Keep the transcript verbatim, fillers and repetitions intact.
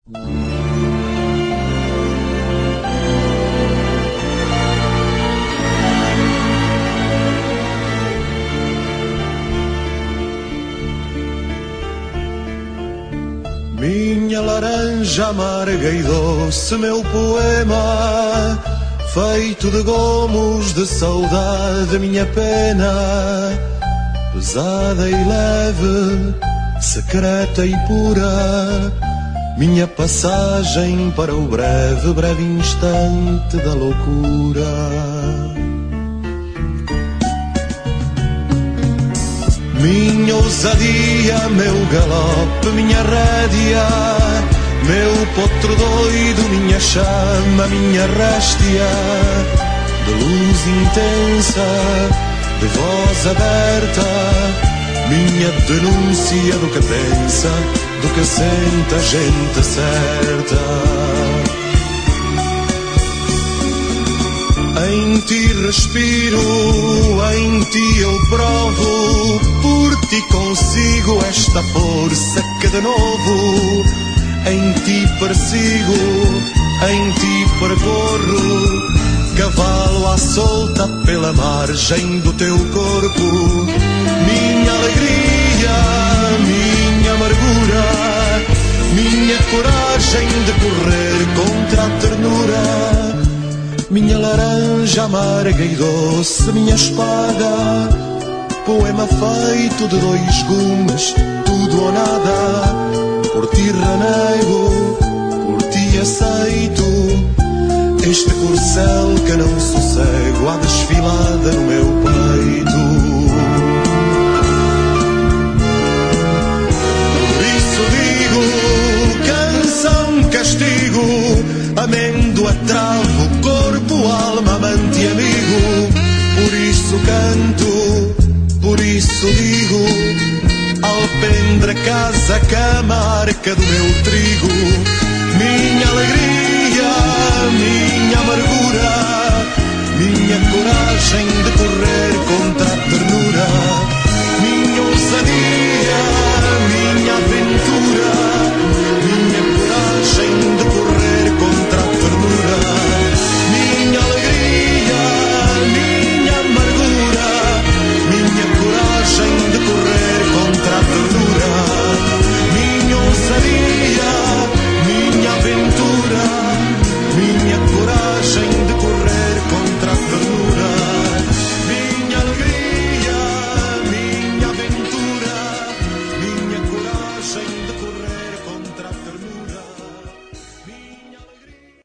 Minha laranja amarga e doce, meu poema, feito de gomos de saudade, minha pena, pesada e leve, secreta e pura, minha passagem para o breve, breve instante da loucura. Minha ousadia, meu galope, minha rédea, meu potro doido, minha chama, minha réstia, de luz intensa, de voz aberta, minha denúncia do que pensa, do que sente a gente certa. Em ti respiro, em ti eu provo, por ti consigo esta força que de novo em ti persigo, em ti percorro, cavalo à solta pela margem do teu corpo. Minha alegria, minha amargura, minha coragem de correr contra a ternura, minha laranja amarga e doce, minha espada, poema feito de dois gumes, tudo ou nada. Por ti renego, por ti aceito este corcel que não sossego, à desfilada no meu peito. Por isso digo, canção, castigo, amêndoa, travo, corpo, alma, amante e amigo. Por isso canto, por isso digo, alpendre, casa, cama, arca do meu trigo. Minha alegria, minha amargura, minha coragem de correr contra a ternura, minha ousadia,